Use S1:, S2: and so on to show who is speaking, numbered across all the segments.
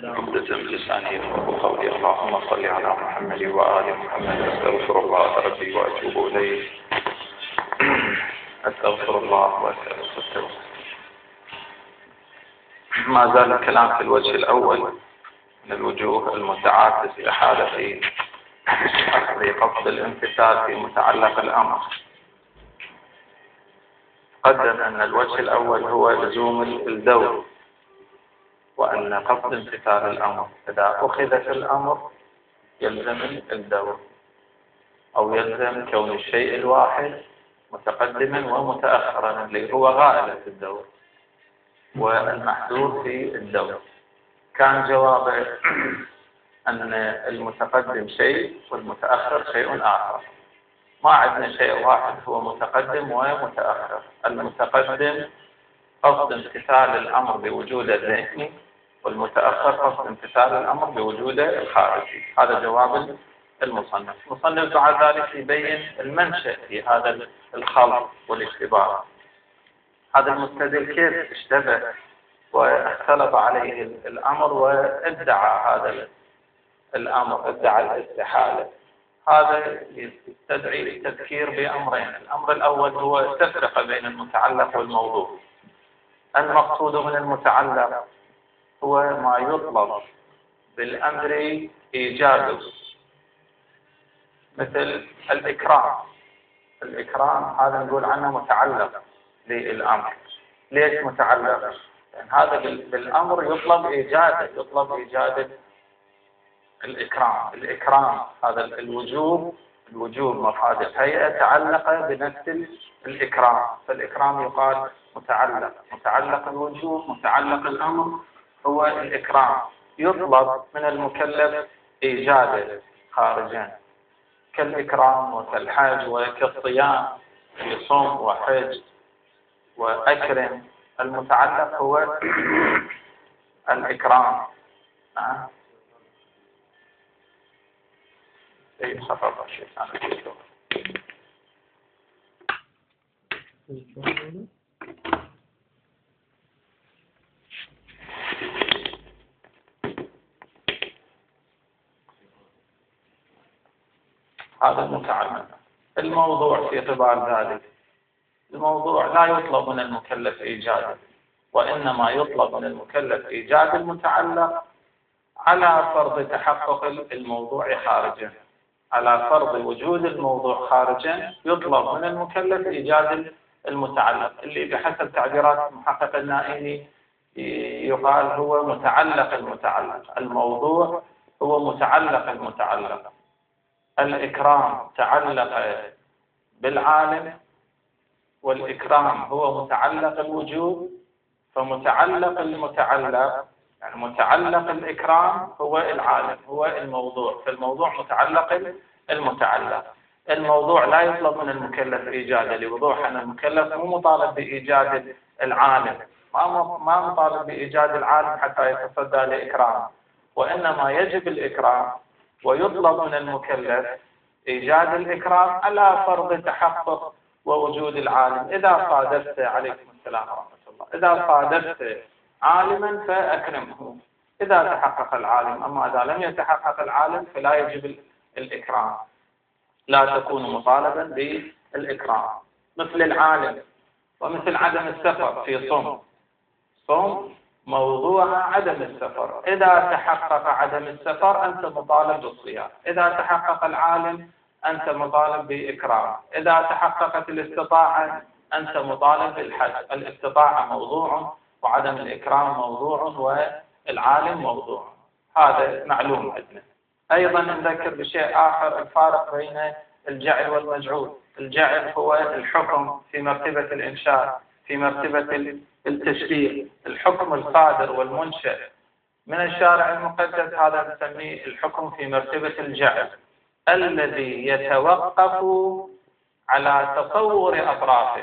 S1: عقدة من لساني يفقهوا قولي. اللهم صل على محمد وآل محمد. أستغفر الله ربي وأتوب إليه. أستغفر الله وأستغفره. ما زال الكلام في الوجه الأول من الوجوه المدعاة باستحالة في أخذ قصد الامتثال في متعلق الأمر. قدم أن الوجه الأول هو لزوم الدور، وأن قصد امتثال الأمر إذا أخذ في الأمر يلزم الدور، أو يلزم كون الشيء الواحد متقدما ومتأخرا اللي هو غائلة في الدور والمحذور في الدور. كان جوابه أن المتقدم شيء والمتأخر شيء آخر. ما عندنا شيء واحد هو متقدم ومتأخر. المتقدم قصد امتثال الأمر بوجود الذهني، والمتأخر قصد امتثال الأمر بوجود الخارجي. هذا جواب المصنف. المصنف بعد ذلك يبين المنشأ في هذا الخلط والاشتباه. هذا المستدل كيف اشتبه واختلط عليه الأمر وادعى هذا الأمر، ادعى الاستحالة. هذا يستدعي التذكير بأمرين. الأمر الأول هو التفرقة بين المتعلق والموضوع. المقصود من المتعلق هو ما يطلب بالأمر إيجاده، مثل الإكرام. الإكرام هذا نقول عنه متعلق للأمر. ليش متعلق؟ لأن هذا بالأمر يطلب إيجاد الإكرام. الإكرام هذا الوجوب مفاد الهيئة تعلق بنفس الإكرام، فالإكرام يقال متعلق الوجوب، متعلق الأمر هو الإكرام. يطلب من المكلف إيجاده خارجا، كالإكرام وكالحج وكالصيام، يصوم وحج وأكرم. المتعلق هو الإكرام. اي خطأ الشيطان. هذا المتعلق. الموضوع في اعتبار ذلك، الموضوع لا يطلب من المكلف إيجاده، وإنما يطلب من المكلف إيجاد المتعلق على فرض تحقق الموضوع خارجا. على فرض وجود الموضوع خارجا يطلب من المكلف إيجاد المتعلق، اللي بحسب تعبيرات محقق النائيني يقال هو متعلق المتعلق. الموضوع هو متعلق المتعلق. الإكرام تعلق بالعالم، والإكرام هو متعلق الوجود، فمتعلق المتعلق يعني متعلق الإكرام هو العالم، هو الموضوع، فالموضوع متعلق المتعلق. الموضوع لا يطلب من المكلف إيجاده، لوضوح أن المكلف مو مطالب بإيجاد العالم، ما مطالب بإيجاد العالم حتى يتصدى لإكرام، وإنما يجب الإكرام ويطلب من المكلف إيجاد الإكرام على فرض تحقق ووجود العالم. إذا صادفت، عليكم السلام ورحمة الله، إذا صادفت عالما فأكرمه إذا تحقق العالم. أما إذا لم يتحقق العالم فلا يجب الإكرام، لا تكون مطالبا بالإكرام. مثل العالم ومثل عدم السفر في صوم موضوع عدم السفر. إذا تحقق عدم السفر أنت مطالب بالصيام، إذا تحقق العالم أنت مطالب بإكرام، إذا تحققت الاستطاعة أنت مطالب بالحج. الاستطاعة موضوع وعدم الإكرام موضوع والعالم موضوع، هذا معلوم عندنا. أيضا نذكر بشيء آخر، الفارق بين الجعل والمجعول. الجعل هو الحكم في مرتبة الإنشاء، في مرتبة التشريع، الحكم الصادر والمنشأ من الشارع المقدس، هذا نسميه الحكم في مرتبة الجعل، الذي يتوقف على تصور أطرافه.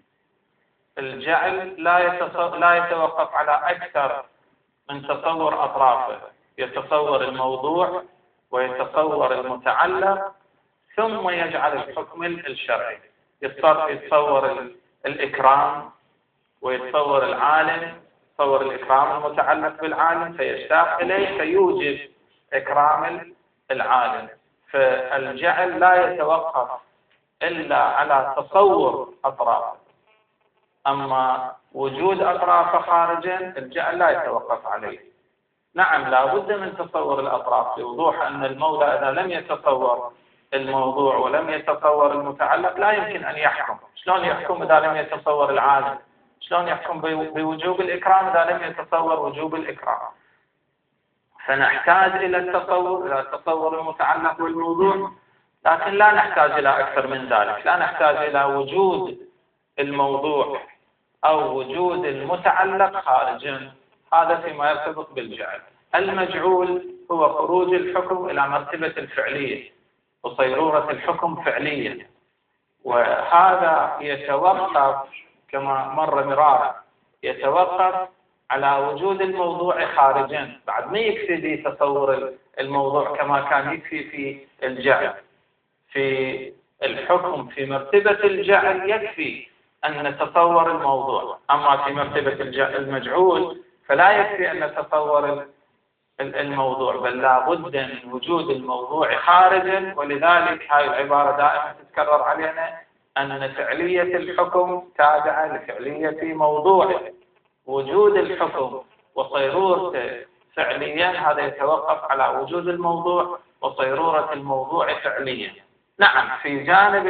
S1: الجعل لا يتوقف على أكثر من تصور أطرافه، يتصور الموضوع ويتصور المتعلق ثم يجعل الحكم الشرعي. يتصور الإكرام ويتصور العالم تصور الإكرام المتعلق بالعالم فيشتاق إليه فيوجب إكرام العالم. فالجعل لا يتوقف إلا على تصور أطراف، أما وجود أطراف خارجا الجعل لا يتوقف عليه. نعم لا بد من تصور الأطراف بوضوح أن المولى إذا لم يتصور الموضوع ولم يتصور المتعلق لا يمكن أن يحكم. شلون يحكم إذا لم يتصور العالم؟ شلون يحكم بوجوب الإكرام إذا لم يتصور وجوب الإكرام؟ فنحتاج إلى التصور، إلى تصور المتعلق والموضوع، لكن لا نحتاج إلى أكثر من ذلك. لا نحتاج إلى وجود الموضوع أو وجود المتعلق خارجا. هذا فيما يرتبط بالجعل. المجعول هو خروج الحكم إلى مرتبة الفعلية وصيرورة الحكم فعليا، وهذا يتوقف كما مر مرارا يتوقف على وجود الموضوع خارجا. بعد ما يكفي بتصور الموضوع كما كان يكفي في الجعل. في الحكم في مرتبة الجعل يكفي أن نتصور الموضوع، أما في مرتبة المجعول فلا يكفي أن نتصور الموضوع، بل لا بد من وجود الموضوع خارجا. ولذلك هذه العبارة دائما تتكرر علينا أن فعلية الحكم تابعة لفعلية موضوعه. وجود الحكم وصيرورته فعليا هذا يتوقف على وجود الموضوع وصيرورة الموضوع فعليا. نعم في جانب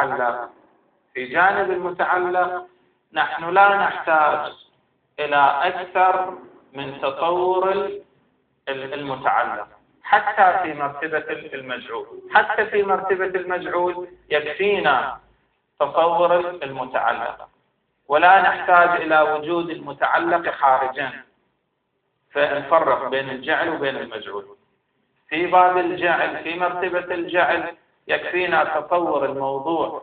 S1: المتعلق نحن لا نحتاج إلى أكثر من تصور المتعلق حتى في مرتبة المجعول. حتى في مرتبة المجعول يكفينا تصور المتعلق ولا نحتاج إلى وجود المتعلق خارجا. فنفرق بين الجعل وبين المجعول. في باب الجعل في مرتبة الجعل يكفينا تصور الموضوع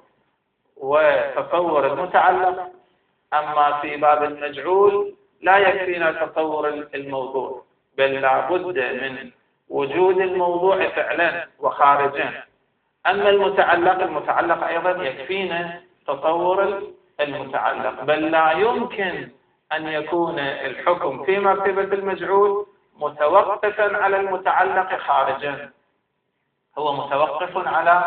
S1: وتصور المتعلق، أما في باب المجعول لا يكفينا تصور الموضوع، بل لا بد من وجود الموضوع فعلا وخارجا. أما المتعلق أيضا يكفينا تصور المتعلق، بل لا يمكن أن يكون الحكم في مرتبة المجعول متوقفا على المتعلق خارجا. هو متوقف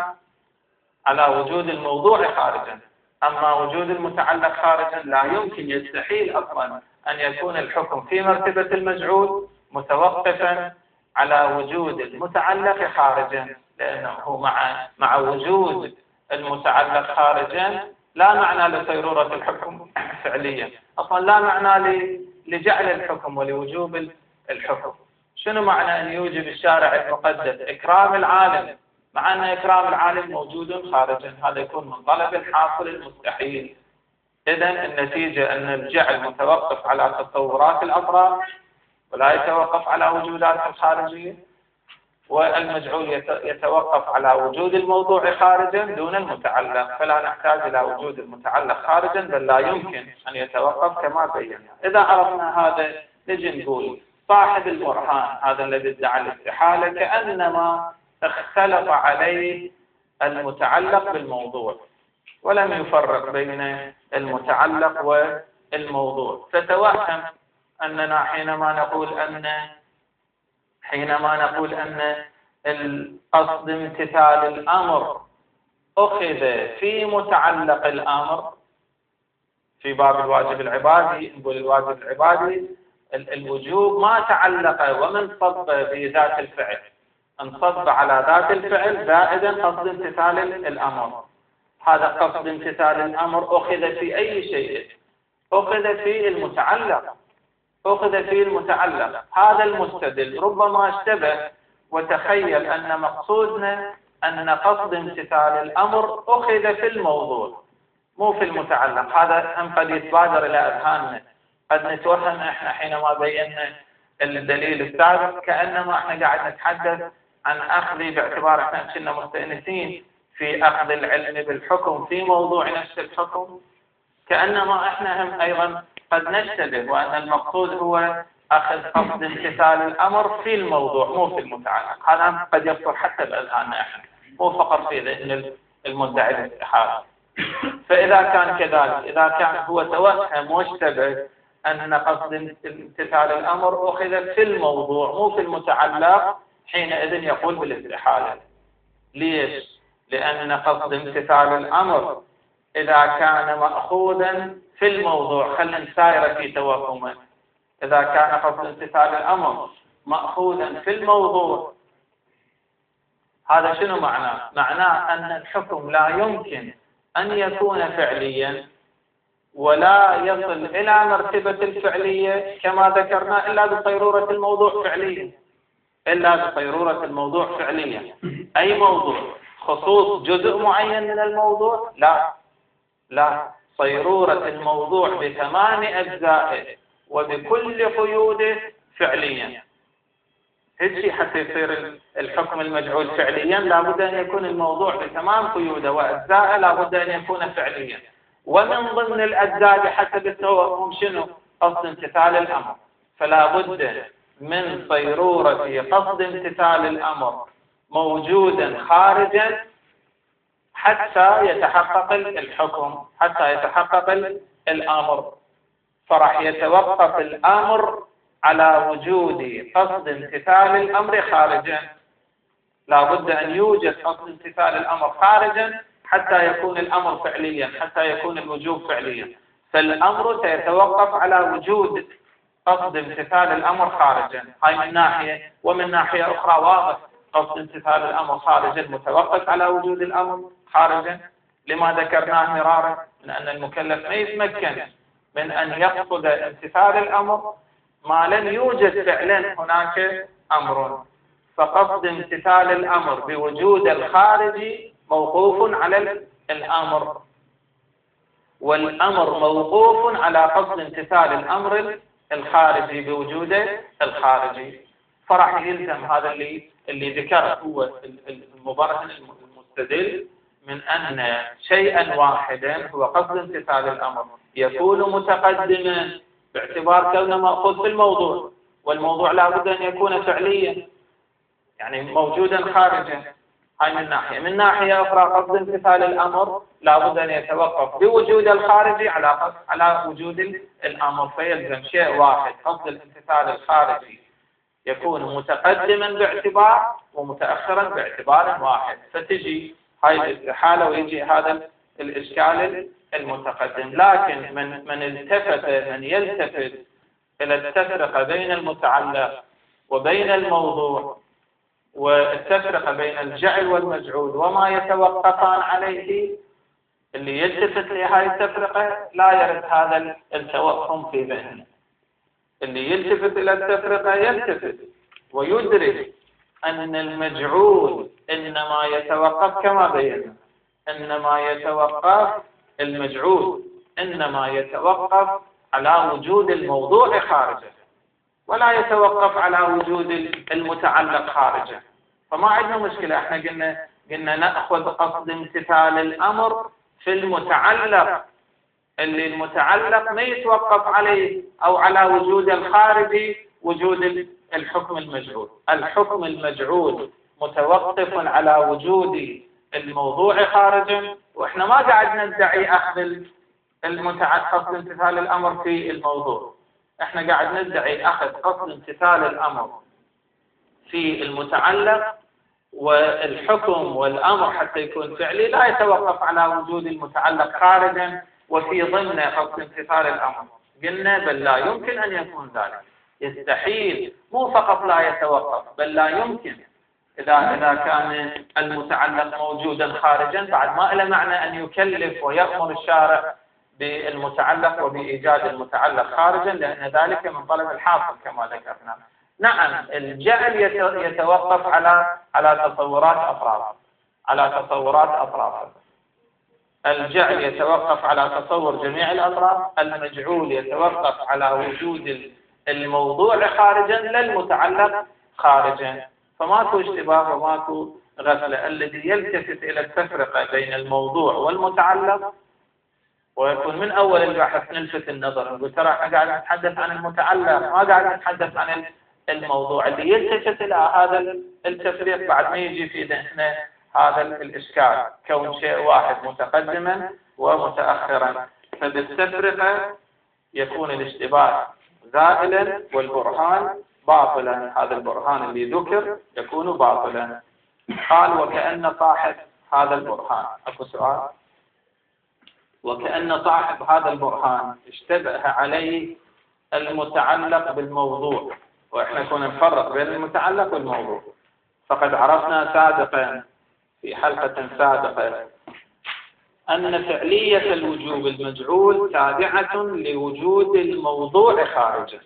S1: على وجود الموضوع خارجا، أما وجود المتعلق خارجا لا يمكن، يستحيل أصلا أن يكون الحكم في مرتبة المجعول متوقفا على وجود المتعلق خارجا، لأنه مع وجود المتعلق خارجا لا معنى لصيرورة الحكم فعليا، أصلا لا معنى لجعل الحكم ولوجوب الحكم. شنو معنى أن يوجب الشارع المقدس إكرام العالم مع أن إكرام العالم موجود خارجا؟ هذا يكون من طلب الحاصل المستحيل. إذن النتيجة أن الجعل متوقف على تصورات الأطراف ولا يتوقف على وجودات الخارجية، والمجعول يتوقف على وجود الموضوع خارجا دون المتعلق، فلا نحتاج إلى وجود المتعلق خارجا، بل لا يمكن أن يتوقف كما بينا. إذا عرفنا هذا نجي نقول صاحب البرهان هذا الذي ادعى الاستحالة كأنما اختلط عليه المتعلق بالموضوع ولم يفرق بين المتعلق والموضوع، فتوهم أننا حينما نقول أن القصد امتثال الأمر أخذ في متعلق الأمر في باب الواجب العبادي، نقول الواجب العبادي الوجوب ما تعلق ومن صب بذات الفعل، انصب على ذات الفعل زائدا قصد امتثال الأمر. هذا قصد امتثال الأمر أخذ في أي شيء؟ أخذ في المتعلق. هذا المستدل ربما اشتبه وتخيل أن مقصودنا أن قصد امتثال الأمر أخذ في الموضوع مو في المتعلق. هذا هم قد يتبادر إلى أذهاننا، قد نتوهم إحنا حينما بينا الدليل السابق كأنما إحنا قاعد نتحدث عن أخذ، باعتبار إحنا كنا مستأنسين في أخذ العلم بالحكم في موضوع نفس الحكم، كأنما إحنا هم أيضا قد نشتبه وأن المقصود هو أخذ قصد امتثال الأمر في الموضوع مو في المتعلق. هذا قد يخطر حتى بأذهاننا إحنا، مو فقط في ذهن المدعي الاستحالة. فإذا كان كذلك، إذا كان هو توهم واشتبه أن قصد امتثال الأمر أخذ في الموضوع مو في المتعلق، حينئذ يقول بالاستحالة. ليش؟ لأن قصد امتثال الأمر إذا كان مأخوذا في الموضوع، خلينا نساير في توهمه، إذا كان قصد امتثال الأمر مأخوذا في الموضوع، هذا شنو معناه؟ معناه أن الحكم لا يمكن أن يكون فعليا ولا يصل إلى مرتبة الفعلية كما ذكرنا إلا بصيرورة الموضوع فعليا، إلا بصيرورة الموضوع فعليا. أي موضوع؟ خصوص جزء معين من الموضوع؟ لا، صيرورة الموضوع بثمان أجزائه وبكل قيوده فعليا. هيك حتى يصير الحكم المجعول فعليا لابد أن يكون الموضوع بتمام قيوده وأجزائه، لابد أن يكون فعليا. ومن ضمن الأجزاء بحسب التوهم شنو؟ قصد امتثال الأمر. فلا بد من صيرورة قصد امتثال الأمر موجودا خارجا حتى يتحقق الحكم، حتى يتحقق الأمر. فراح يتوقف الأمر على وجود قصد امتثال الأمر خارجا. لا بد أن يوجد قصد امتثال الأمر خارجا حتى يكون الأمر فعليا، حتى يكون الوجوب فعليا. فالأمر سيتوقف على وجود قصد امتثال الأمر خارجا، هاي من ناحية. ومن ناحية أخرى واضح قصد امتثال الأمر خارجا متوقف على وجود الأمر خارجا، لما ذكرناه مرارا من أن المكلف ما يتمكن من أن يقصد امتثال الأمر ما لم يوجد فعلا هناك أمر. فقصد امتثال الأمر بوجود الخارج موقوف على الأمر، والأمر موقوف على قصد امتثال الأمر الخارجي بوجود الخارجي. فراح يلزم هذا اللي ذكره هو المبرهن المستدل من أن شيئا واحدا هو قصد امتثال الأمر يكون متقدما باعتبار كونه مأخوذ في الموضوع، والموضوع لا بد أن يكون فعليا يعني موجودا خارجا. هاي من ناحية. من ناحية أخرى قصد امتثال الأمر لا بد أن يتوقف بوجود الخارجي على وجود الأمر. فيلزم شيء واحد، قصد الامتثال الخارجي يكون متقدما باعتبار ومتأخرا باعتبار واحد. فتجي هاي الاستحالة ويجي هذا الإشكال المتقدم. لكن من يلتفت إلى التفرقة بين المتعلق وبين الموضوع والتفرقة بين الجعل والمجعول وما يتوقفان عليه، اللي يلتفت لهذه التفرقة لا يرد هذا التوهم في ذهنه. اللي يلتفت إلى التفرقة يلتفت ويدرك أن المجعول إنما يتوقف كما بينا، إنما يتوقف المجعول إنما يتوقف على وجود الموضوع خارجه ولا يتوقف على وجود المتعلق خارجه. فما عندنا مشكلة. احنا قلنا نأخذ قصد امتثال الأمر في المتعلق اللي المتعلق ما يتوقف عليه أو على وجود الخارجي وجود الحكم المجعول. الحكم المجعول متوقف على وجود الموضوع خارجا، واحنا ما قاعد ندعي أخذ قصد امتثال الأمر في الموضوع، احنا قاعد ندعي أخذ قصد امتثال الأمر في المتعلق. والحكم والأمر حتى يكون فعلي لا يتوقف على وجود المتعلق خارجا وفي ضمن قصد امتثال الأمر. قلنا بل لا يمكن أن يكون ذلك، يستحيل. مو فقط لا يتوقف بل لا يمكن. إذا كان المتعلق موجودا خارجا بعد ما له معنى أن يكلف ويأمر الشارع بالمتعلق وبإيجاد المتعلق خارجا، لأن ذلك من طلب الحاصل كما ذكرنا. نعم، الجعل يتوقف على تصورات أطراف. الجعل يتوقف على تصور جميع الأطراف، المجعول يتوقف على وجود الموضوع خارجا لا المتعلق خارجا. فماكو اشتباه وماكو غفلة. الذي يلتفت إلى التفرقة بين الموضوع والمتعلق ويكون من أول البحث نلفت النظر نقول ترى احنا قاعد نتحدث عن المتعلق ما قاعد نتحدث عن الموضوع. اللي يلتفت إلى هذا التفريق بعد ما يجي في ذهنه هذا الإشكال، كون شيء واحد متقدما ومتأخرا. فبالتفرقة يكون الاشتباه زائلا والبرهان باطلا. هذا البرهان اللي ذكر يكون باطلا. قال وكأن صاحب هذا البرهان، أكو سؤال، وكأن صاحب هذا البرهان اشتبه عليه المتعلق بالموضوع. وإحنا كنا نفرق بين المتعلق والموضوع. فقد عرفنا سابقا في حلقة سابقة أن فعلية الوجوب المجعول تابعة لوجود الموضوع خارجه،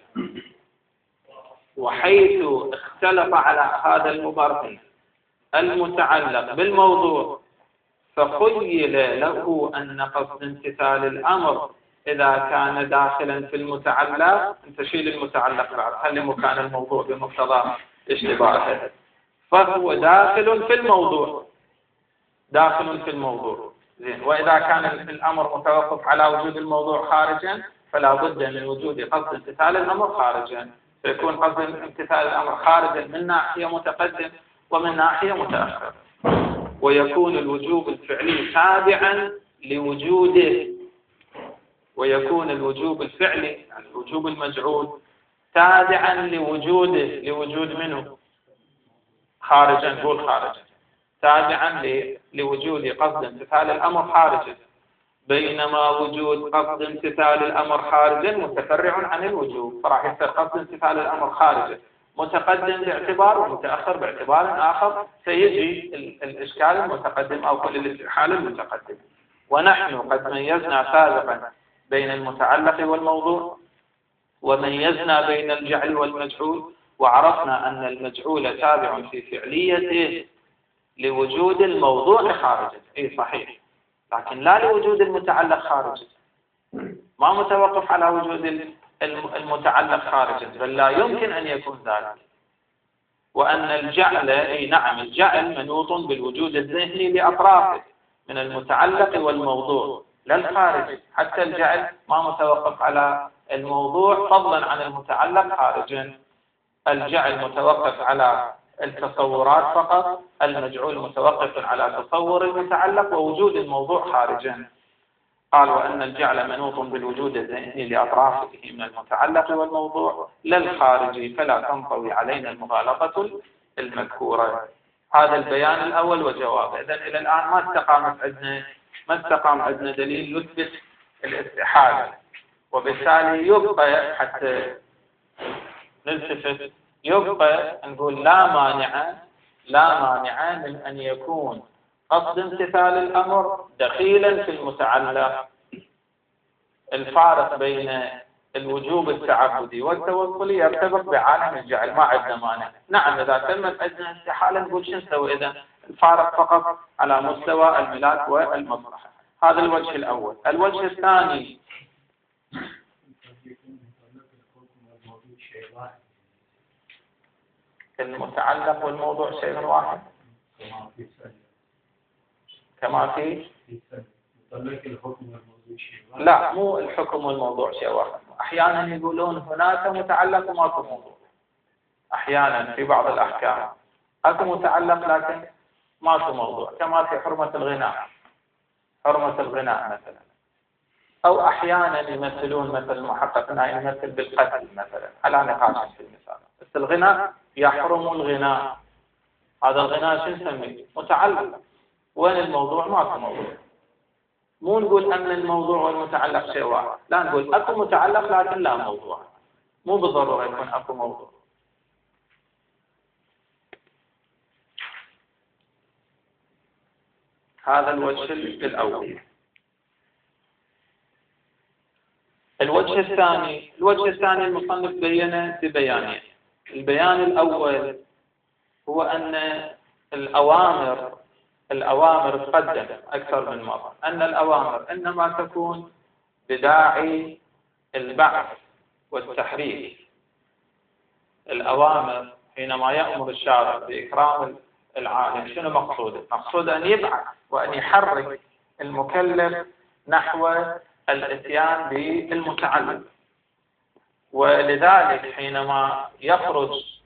S1: وحيث اختلف على هذا المبرهن المتعلق بالموضوع فخيل له أن قصد امتثال الأمر إذا كان داخلا في المتعلق، انت شيل المتعلق بعد خلي مكان الموضوع بمقتضى اشتباهه، فهو داخل في الموضوع، داخل في الموضوع. زين. وإذا كان الأمر متوقف على وجود الموضوع خارجا فلا بد من وجود قصد امتثال الأمر خارجا، فيكون قصد امتثال الأمر خارجا من ناحية متقدم ومن ناحية متأخر. ويكون الوجوب الفعلي تابعا لوجوده، ويكون الوجوب الفعلي الوجوب المجعول تابعا لوجوده، لوجود منه خارجا، نقول خارجا، تابعا لوجود قصد امتثال الأمر خارجا، بينما وجود قصد امتثال الأمر خارجا متفرع عن الوجوب، فراح يصير قصد امتثال الأمر خارجا متقدم باعتبار ومتأخر باعتبار آخر، سيجي الإشكال المتقدم أو كل الاستحالة المتقدم. ونحن قد ميزنا سابقا بين المتعلق والموضوع، وميزنا بين الجعل والمجعول، وعرفنا أن المجعول تابع في فعليته لوجود الموضوع خارجا، أي صحيح، لكن لا لوجود المتعلق خارجا، ما متوقف على وجود المتعلق خارجا، بل لا يمكن أن يكون ذلك. وأن الجعل، أي نعم الجعل منوط بالوجود الذهني لأطرافه من المتعلق والموضوع لا الخارج، حتى الجعل ما متوقف على الموضوع فضلا عن المتعلق خارجا. الجعل متوقف على التصورات فقط، المجعول متوقف على تصور المتعلق ووجود الموضوع خارجا. قال وأن الجعل منوط بالوجود الذهني لأطرافه من المتعلق والموضوع لا الخارجي، فلا تنطوي علينا المغالطة المذكورة. هذا البيان الأول وجوابه. إذن إلى الآن ما استقام عندنا دليل يثبت الاستحالة، وبالتالي يبقى حتى نلتفت يبقى نقول لا مانع من أن يكون قصد امتثال الأمر دخيلا في المتعلق. الفارق بين الوجوب التعبدي والتوصلي يرتبط بعالم الجعل، ما عندنا مانع. نعم إذا تمت عندنا استحالة نقول شو نسوي إذا؟ الفارق فقط على مستوى الملاك والمصلحة. هذا الوجه الأول. الوجه الثاني المتعلق والموضوع شيء واحد كما في لا، مو الحكم والموضوع شيء واحد. أحيانا يقولون هناك متعلق وماكو موضوع، أحيانا في بعض الأحكام أكو متعلق لكن ماكو موضوع، كما في حرمة الغناء مثلا. أو أحيانا يمثلون مثل المحققين يمثل بالقتل مثلا على نقاش في المثال، بس الغناء يحرم الغناء، هذا الغناء شو نسميه؟ متعلق. وين الموضوع؟ ماكو موضوع. مو نقول أن الموضوع والمتعلق شيء واحد، لا نقول أكو متعلق لكن لا موضوع، مو بالضرورة يكون أكو موضوع. هذا الوجه الأول. الوجه الثاني المصنف بينه ببيانين. البيان الأول هو أن الأوامر تقدم أكثر من مرة، أن الأوامر إنما تكون بداعي البعث والتحريك. الأوامر حينما يأمر الشارع بإكرام العالم شنو مقصوده؟ مقصوده أن يبعث وأن يحرك المكلف نحو الاتيان بالمتعلق. ولذلك حينما يخرج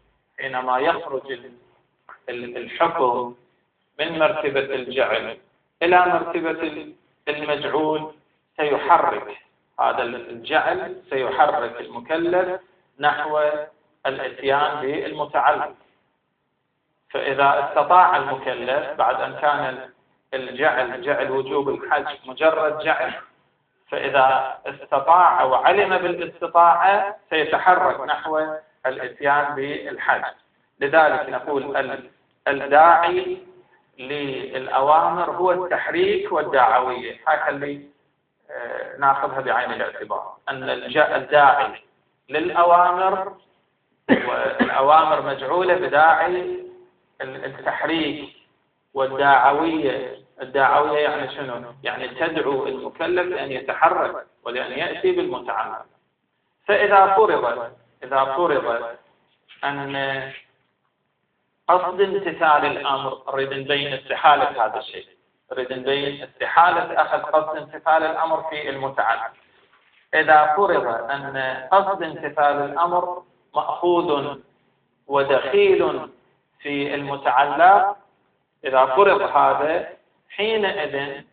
S1: الحكم من مرتبة الجعل إلى مرتبة المجعول سيحرك هذا الجعل سيحرك المكلف نحو الاتيان بالمتعلق. فإذا استطاع المكلف بعد أن كان جعل وجوب الحج مجرد جعل، فإذا استطاع وعلم بالاستطاعة سيتحرك نحو الاتيان بالحج. لذلك نقول الداعي للأوامر هو التحريك والدعوية. هاي خلي ناخذها بعين الاعتبار، أن الداعي للأوامر، والأوامر مجعولة بداعي التحريك والدعوية. الدعوية يعني شنو؟ يعني تدعو المكلف لأن يتحرك ولأن يأتي بالمتعلق. فإذا فرض أن قصد امتثال الأمر، نريد نبين استحالة هذا الشيء، نريد نبين استحالة أخذ قصد امتثال الأمر في المتعلق. إذا فرض أن قصد امتثال الأمر مأخوذ ودخيل في المتعلق، إذا فرض هذا حينئذ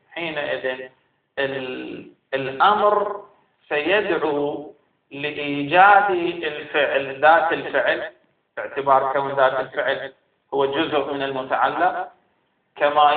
S1: الأمر سيدعو لإيجاد الفعل، ذات الفعل، باعتبار كون ذات الفعل هو جزء من المتعلق، كما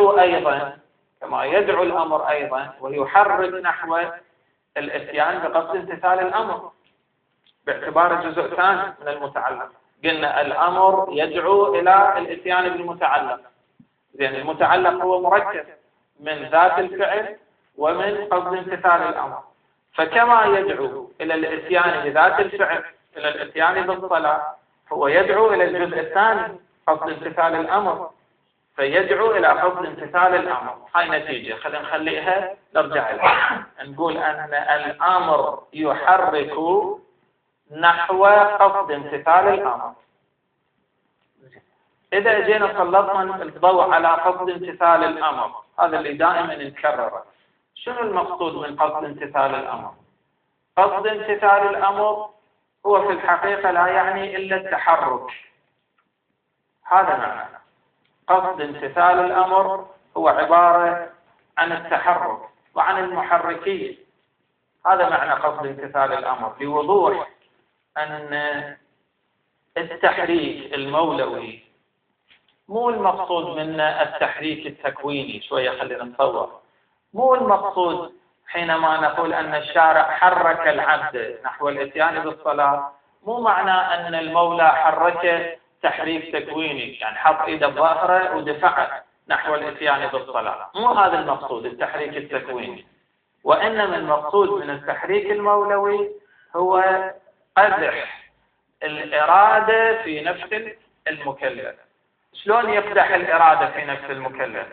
S1: يدعو الأمر أيضا ويحرك نحو الاتيان بقصد امتثال الأمر باعتبار جزء ثاني من المتعلق. قلنا الأمر يدعو إلى الاتيان بالمتعلق، زين المتعلق هو مركب من ذات الفعل ومن قصد امتثال الأمر، فكما يدعو إلى الاتيان بذات الفعل إلى الاتيان بالصلاة، هو يدعو إلى الجزء الثاني قصد امتثال الأمر، فيدعو إلى قصد امتثال الأمر. هاي نتيجة خلينا نخليها نرجع لها، نقول أن الأمر يحرك نحو قصد امتثال الأمر. إذا جينا سلطنا الضوء على قصد امتثال الأمر، هذا اللي دائما نكرره، شنو المقصود من قصد امتثال الأمر؟ قصد امتثال الأمر هو في الحقيقة لا يعني إلا التحرك، هذا معنى قصد امتثال الأمر، هو عبارة عن التحرك وعن المحركية. هذا معنى قصد امتثال الأمر، بوضوح أن التحريك المولوي مو المقصود منه التحريك التكويني. شوية خلينا نتصور، مو المقصود حينما نقول أن الشارع حرك العبد نحو الاتيان بالصلاة، مو معنى أن المولى حرك تحريك تكويني، يعني حط إيده بظهره ودفعه نحو الاتيان بالصلاة، مو هذا المقصود التحريك التكويني. وإنما المقصود من التحريك المولوي هو قدح الإرادة في نفس المكلف. شلون يقدح الإرادة في نفس المكلف؟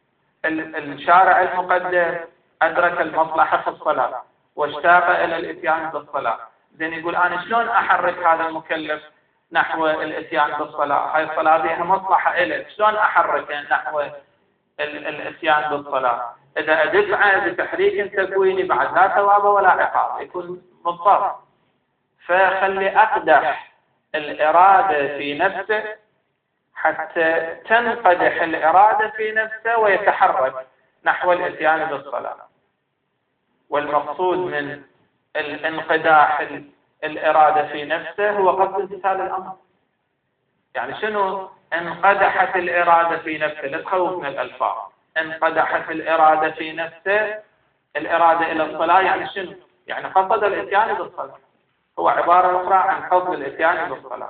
S1: الشارع المقدس أدرك المصلحة في الصلاة واشتاق إلى الاتيان بالصلاة، زين يقول أنا شلون أحرك هذا المكلف نحو الاتيان بالصلاة؟ هاي الصلاة بها مصلحة إليه، شلون أحركه نحو الاتيان بالصلاة؟ إذا أدفعه بتحريك تكويني بعد لا ثواب ولا عقاب، يكون مضطر. فخلي أقدح الإرادة في نفسه حتى تنقدح الإرادة في نفسه ويتحرك نحو الاتيان بالصلاة. والمقصود من الانقداح الإرادة في نفسه هو قصد امتثال الأمر. يعني شنو انقدحت الإرادة في نفسه؟ لا تخوف من الألفاظ. انقدحت الإرادة في نفسه، الإرادة إلى الصلاة يعني شنو؟ يعني قصد الاتيان بالصلاة، هو عبارة أخرى عن قصد الاتيان بالصلاة.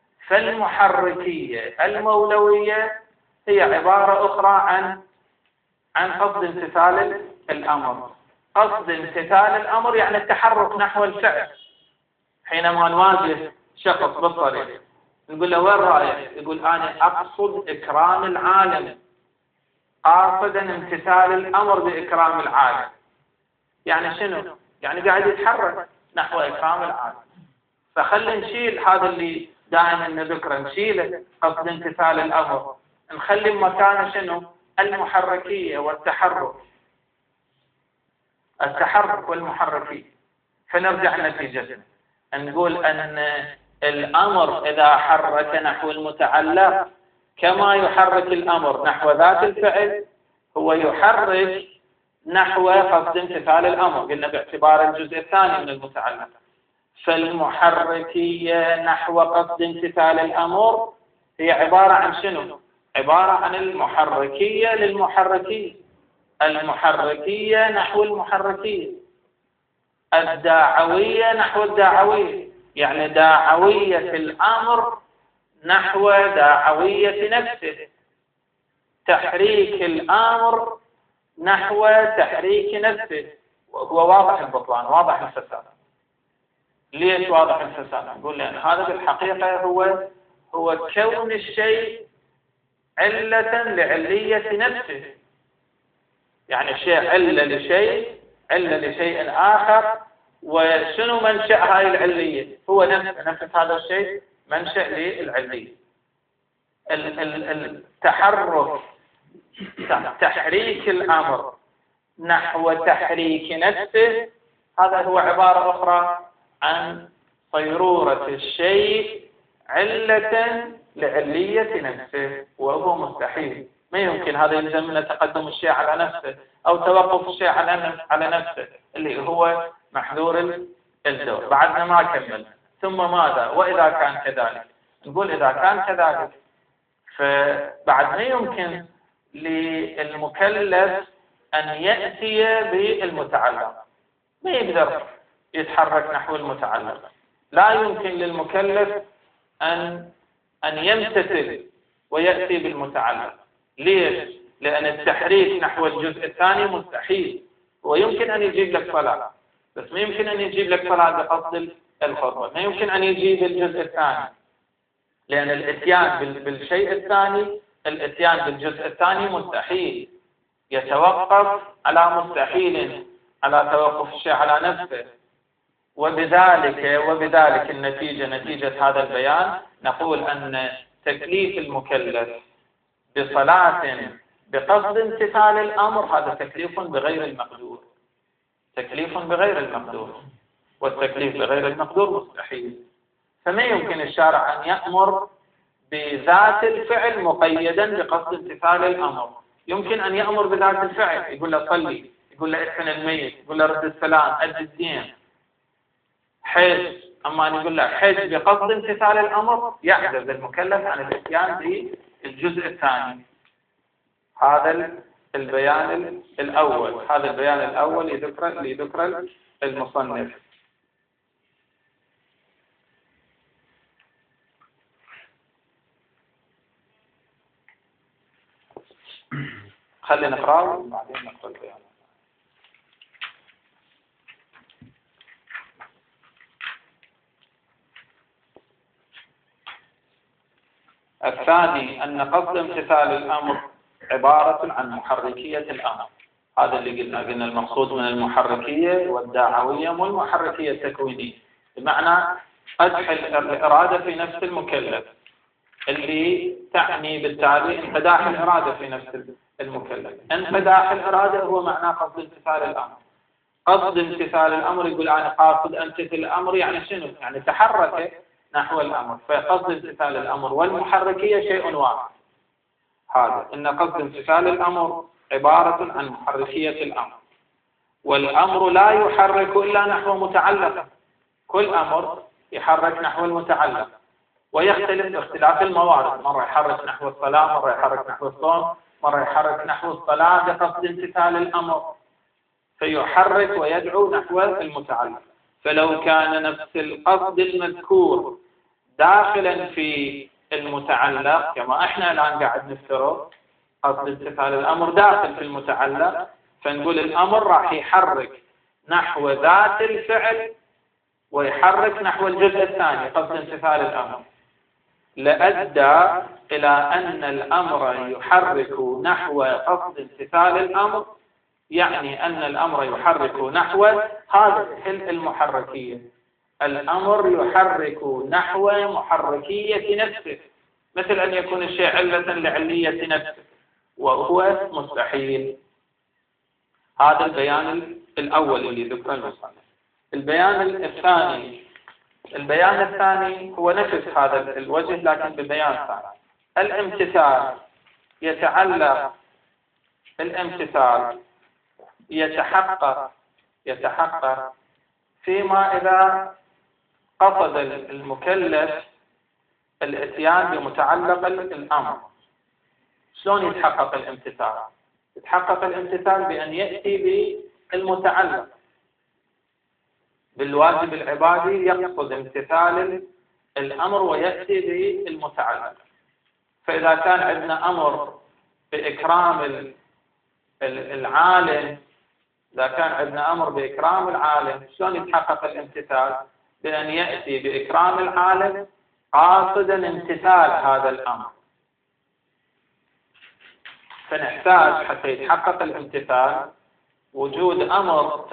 S1: فالمحركية المولوية هي عبارة أخرى عن قصد امتثال الأمر. قصد امتثال الأمر يعني التحرك نحو الفعل. حينما نواجه شخص بالطريق نقول له وين رايح؟ يقول أنا أقصد إكرام العالم، قاصدا امتثال الأمر بإكرام العالم. يعني شنو؟ يعني قاعد يتحرك نحو إكرام العالم. فخلي نشيل هذا اللي دائما نذكره، نشيله قصد امتثال الأمر، نخلي مكانه شنو؟ المحركية والتحرك، التحرك والمحركية. فنرجع نتيجتنا نقول أن الأمر إذا حرك نحو المتعلق كما يحرك الأمر نحو ذات الفعل، هو يحرك نحو قصد امتثال الأمر، قلنا باعتبار الجزء الثاني من المتعلق. فالمحركية نحو قصد امتثال الأمر هي عبارة عن شنو؟ عبارة عن المحركية للمحركية، المحركية نحو المحركية، الداعوية نحو الداعوية، يعني داعوية الأمر نحو داعوية نفسه، تحريك الأمر نحو تحريك نفسه. وهو واضح البطلان، واضح الفساد. ليش واضح الفساد؟ نقول لأن هذا بالحقيقة هو كون الشيء علة لعلية نفسه، يعني الشيء علة لشيء آخر. وشنو منشأ هاي العلية؟ هو نفس هذا الشيء منشأ للعلية. التحرك، تحريك الأمر نحو تحريك نفسه، هذا هو عبارة أخرى عن صيرورة الشيء علة لعلية نفسه، وهو مستحيل. ما يمكن هذا يلزم من تقدم الشيء على نفسه أو توقف الشيء على نفسه، اللي هو محذور الدور. بعدنا ما كمل. ثم ماذا؟ وإذا كان كذلك، نقول إذا كان كذلك فبعد ما يمكن للمكلف أن يأتي بالمتعلق، ما يقدر يتحرك نحو المتعلق. لا يمكن للمكلف أن يمتثل ويأتي بالمتعلق. ليش؟ لأن التحريك نحو الجزء الثاني مستحيل. ويمكن أن يجيب لك صلاة، بس ما يمكن أن يجيب لك صلاة بقصد الخطبة، ما يمكن أن يجيب الجزء الثاني، لأن الاتيان بالشيء الثاني، الاتيان بالجزء الثاني مستحيل، يتوقف على مستحيل، على توقف الشيء على نفسه. وبذلك نتيجة هذا البيان نقول أن تكليف المكلف بصلاة بقصد امتثال الأمر هذا تكليف بغير المقدور، تكليف بغير المقدور، والتكليف بغير المقدور مستحيل. فما يمكن الشارع أن يأمر بذات الفعل مقيدا بقصد امتثال الأمر. يمكن أن يأمر بذات الفعل، يقول له صلي، يقول له ادفن الميت، يقول له رد السلام، أد الدين، حج. أما أن يقول له حج بقصد امتثال الأمر يعجز المكلف عن الاتيان بالجزء الثاني. هذا البيان الأول، هذا البيان الأول لذكر المصنف. خلينا نقرأ وبعدين نقرأ البيان. الثاني أن قصد امتثال الأمر عبارة عن محركية الأمر. هذا اللي قلنا المقصود من المحركية والداعوية والمحركية التكوينية، بمعنى قدح الإرادة في نفس المكلف، اللي تعني بالتالي انقداح الإرادة في نفس المكلف. انقداح الإرادة هو معنى قصد امتثال الأمر. قصد امتثال الأمر يقول أنا قاصد امتثل الأمر، يعني شنو؟ يعني تحرك نحو الأمر. فقصد امتثال الأمر والمحركية شيء واحد. هذا إن قصد امتثال الأمر عبارة عن محركية الأمر، والأمر لا يحرك إلا نحو متعلق. كل أمر يحرك نحو المتعلق، ويختلف اختلاف الموارد، مرة يحرك نحو الصلاة، مرة يحرك نحو الصوم، مرة يحرك نحو الصلاة بقصد امتثال الأمر، فيحرك ويدعو نحو المتعلق. فلو كان نفس القصد المذكور داخلا في المتعلق، كما احنا الآن قاعد نفترض قصد امتثال الأمر داخل في المتعلق، فنقول الأمر راح يحرك نحو ذات الفعل ويحرك نحو الجزء الثاني قصد امتثال الأمر، لأدى إلى أن الأمر يحرك نحو قصد امتثال الأمر، يعني أن الأمر يحرك نحو هذا المحركية. الأمر يحرك نحو محركية نفسه، مثل أن يكون الشيء علة لعلية نفسه، وهو مستحيل. هذا البيان الأول اللي ذكره المصنف. البيان الثاني هو نفس هذا الوجه لكن ببيان ثاني. الامتثال يتعلق الامتثال يتحقق فيما إذا قصد المكلف الاتيان بمتعلق الأمر. شلون يتحقق الامتثال؟ يتحقق الامتثال بأن يأتي بالمتعلق بالواجب العبادي، يقصد امتثال الأمر ويأتي بالمتعلق. فإذا كان عندنا أمر بإكرام العالم، إذا كان عندنا أمر بإكرام العالم، شلون يتحقق الامتثال؟ بأن يأتي بإكرام العالم قاصدا امتثال هذا الأمر. فنحتاج حتى يتحقق الامتثال وجود أمر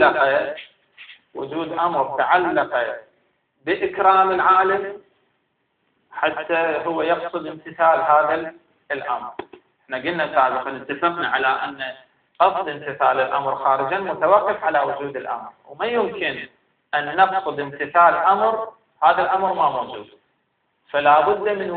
S1: تعلق بإكرام العالم حتى هو يقصد امتثال هذا الأمر. احنا قلنا سابقا، اتفقنا على أن قصد امتثال الأمر خارجا متوقف على وجود الأمر، وما يمكن أن نقصد امتثال أمر هذا الأمر ما موجود. فلا بد من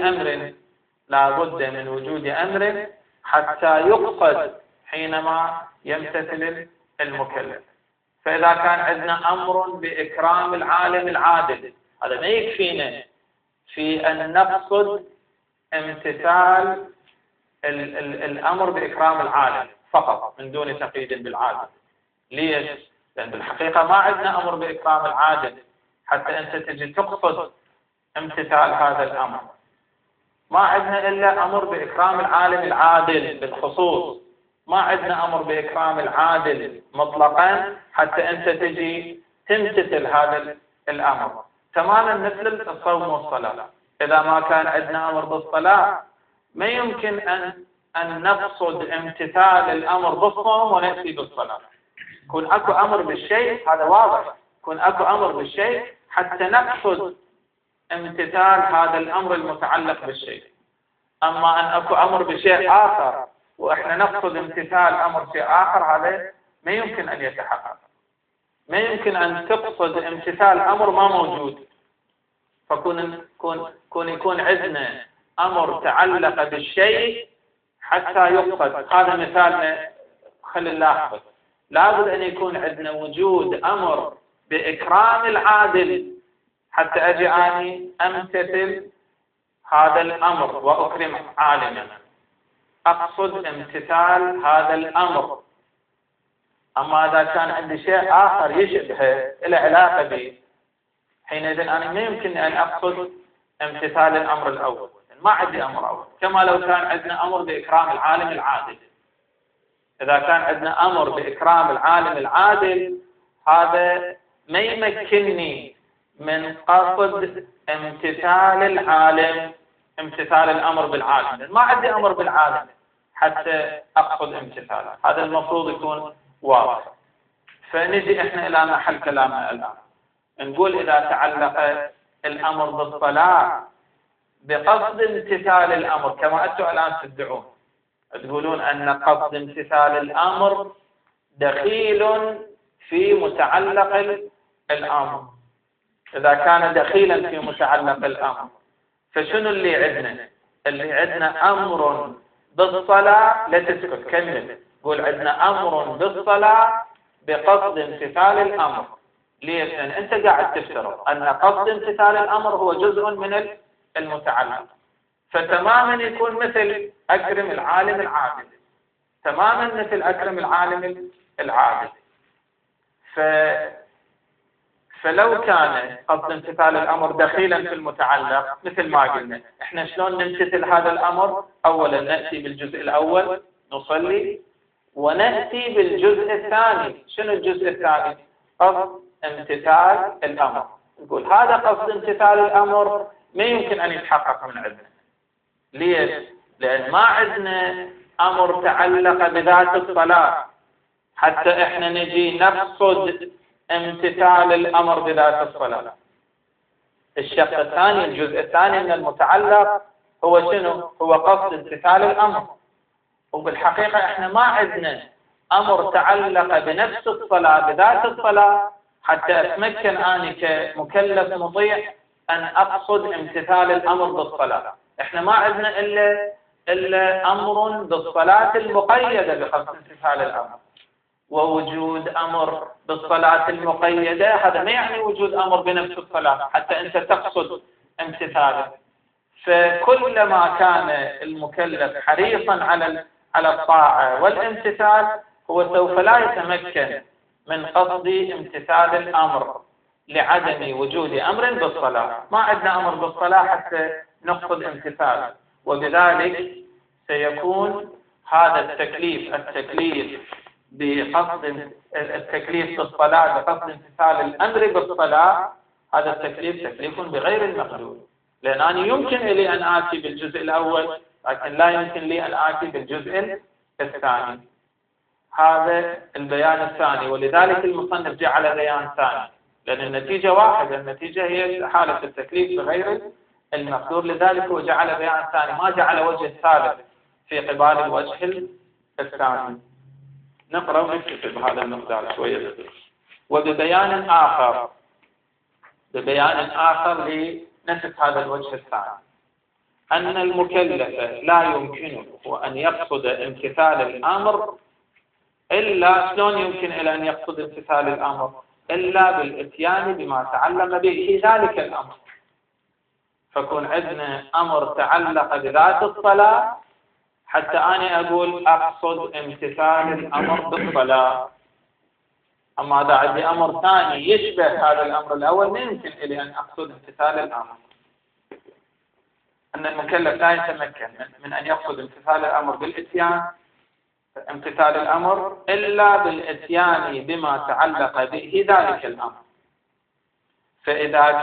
S1: وجود أمر حتى يقصد حينما يمتثل المكلف. فإذا كان عندنا أمر بإكرام العالم العادل، هذا ما يكفينا في أن نقصد امتثال الأمر بإكرام العالم فقط من دون تقييد بالعادل. ليش؟ لأن بالحقيقة ما عندنا أمر بإكرام العادل حتى أنت تجي تقصد امتثال هذا الأمر. ما عندنا إلا أمر بإكرام العالم العادل بالخصوص، ما عندنا أمر بإكرام العادل مطلقا حتى أنت تجي تمتثل هذا الأمر. تماما مثل الصوم والصلاة، إذا ما كان عندنا أمر بالصلاة ما يمكن أن نقصد امتثال الأمر بالصوم ونأتي بالصلاة. يكون أكو أمر بالشيء، هذا واضح، يكون أكو أمر بالشيء حتى نقصد امتثال هذا الأمر المتعلق بالشيء. أما أن أكو أمر بشيء آخر وإحنا نقصد امتثال أمر شيء آخر، هذا ما يمكن أن يتحقق. ما يمكن أن تقصد امتثال أمر ما موجود. يكون عندنا أمر تعلق بالشيء حتى يقصد. هذا مثالنا، خلي نلاحظ. لابد أن يكون عندنا وجود أمر بإكرام العادل حتى أجي أني أمتثل هذا الأمر وأكرم عالما، أقصد امتثال هذا الأمر. أما إذا كان عندي شيء آخر يشبهه له علاقة به، حينئذ أنا ما يمكن أن أقصد امتثال الأمر الأول. ما عندي أمر أول. كما لو كان عندنا أمر بإكرام العالم العادل، إذا كان عندنا أمر بإكرام العالم العادل، هذا ما يمكنني من قصد امتثال العالم، امتثال الأمر بالعالم. ما عندي أمر بالعالم حتى أقصد امتثاله. هذا المفروض يكون واضح. فنجي إحنا إلى محل كلامنا الآن، نقول إذا تعلق الأمر بالصلاة بقصد امتثال الأمر، كما أنتم الآن تدعون، تقولون أن قصد امتثال الأمر دخيل في متعلق الأمر. إذا كان دخيلا في متعلق الأمر، فشنو اللي عندنا؟ اللي عندنا أمر بالصلاة. لا تسكت، كمل. قول عندنا أمر بالصلاة بقصد امتثال الأمر. ليش؟ لأن أنت قاعد تفترض أن قصد امتثال الأمر هو جزء من المتعلق. فتماما يكون مثل أكرم العالم العادل، تماما مثل أكرم العالم العادل. فلو كان قصد امتثال الأمر دخيلا في المتعلق مثل ما قلنا، احنا شلون نمتثل هذا الأمر؟ أولا نأتي بالجزء الأول نصلي، ونأتي بالجزء الثاني. شنو الجزء الثاني؟ قصد امتثال الأمر. نقول هذا قصد امتثال الأمر ما يمكن أن يتحقق من عندنا. ليش؟ لأن ما عندنا أمر تعلق بذات الصلاة حتى إحنا نجي نقصد امتثال الأمر بذات الصلاة. الشق الثاني، الجزء الثاني من المتعلق هو شنو؟ هو قصد امتثال الأمر. وبالحقيقة إحنا ما عندنا أمر تعلق بنفس الصلاة بذات الصلاة حتى أتمكن أنا كمكلف مطيع أن أقصد امتثال الأمر بالصلاة. إحنا ما عندنا إلا أمر بالصلاة المقيدة بقصد امتثال الأمر. ووجود أمر بالصلاة المقيدة، هذا ما يعني وجود أمر بنفس الصلاة حتى أنت تقصد امتثاله. فكلما كان المكلف حريصا على الطاعة والامتثال هو سوف لا يتمكن من قصد امتثال الأمر لعدم وجود أمر بالصلاة. ما عندنا أمر بالصلاة حتى نقصد امتثاله، وبذلك سيكون هذا التكليف بالصلاة بقصد امتثال الأمر بالصلاة، هذا التكليف تكليف بغير المقدور، لأنني يمكن لي أن آتي بالجزء الأول لكن لا يمكن لي أن آتي بالجزء الثاني. هذا البيان الثاني، ولذلك المصنف جعل بيان ثاني، لأن النتيجة واحدة، النتيجة هي حالة التكليف بغير المقدور، لذلك هو جعل بيان ثاني، ما جعل وجه ثالث في قبال الوجه الثاني. نقرأ ونكتب هذا المقدار شوية. وببيان آخر لنفس هذا الوجه الثاني أن المكلف لا يمكنه أن يقصد امتثال الأمر إلا، شلون يمكن إلى أن يقصد امتثال الأمر؟ إلا بالإتيان بما تعلق به ذلك الأمر. فكون عندنا أمر تعلق بذات الصلاة حتى أنا أقول أقصد امتثال الأمر بالصلاة. أما إذا عندي أمر ثاني يشبه هذا الأمر الأول ما يمكن إلي أن أقصد امتثال الأمر. أن المكلف لا يتمكن من أن يقصد امتثال الأمر بالإتيان امتثال الأمر إلا بالإتيان بما تعلق به ذلك الأمر. فإذا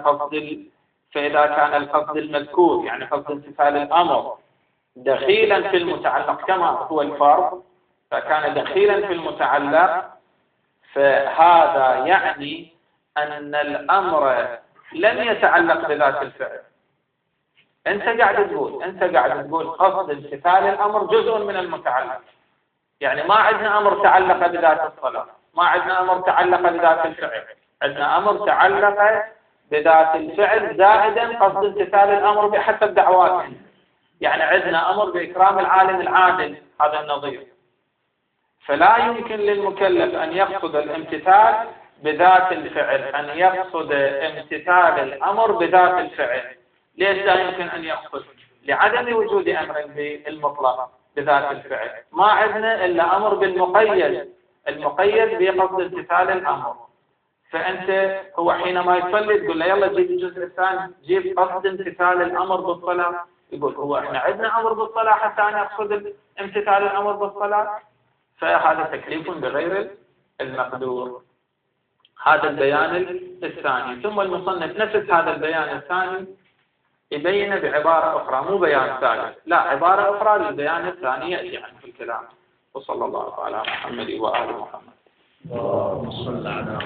S1: كان القصد المذكور يعني قصد امتثال الأمر دخيلا في المتعلق كما هو الفرض، فكان دخيلا في المتعلق، فهذا يعني أن الأمر لم يتعلق بذات الفعل. أنت قاعد تقول قصد امتثال الأمر جزء من المتعلق، يعني ما عندنا أمر تعلق بذات الصلاة، ما عندنا أمر تعلق بذات الفعل، عندنا أمر تعلق بذات الفعل زائدا قصد امتثال الأمر بحسب دعواتنا. يعني عندنا أمر بإكرام العالم العادل، هذا النظير. فلا يمكن للمكلف أن يقصد الامتثال بذات الفعل، أن يقصد امتثال الأمر بذات الفعل. ليش لا يمكن أن يقصد؟ لعدم وجود أمر بالمطلق بذات الفعل. ما عندنا إلا أمر بالمقيد، المقيد بقصد امتثال الأمر. فأنت هو حينما يصلي تقول له يلا جيب الجزء الثاني، جيب قصد امتثال الأمر بالصلاة، يقول هو احنا عندنا أمر بالصلاة حتى أنا أقصد امتثال الأمر بالصلاة، فهذا تكليف بغير المقدور. هذا البيان الثاني. ثم المصنف نفس هذا البيان الثاني يبين بعبارة أخرى، مو بيان ثالث، لا عبارة أخرى للبيان الثاني يأتي عنه في الكلام. وصلى الله على محمد وآل محمد.
S2: اللهم صل على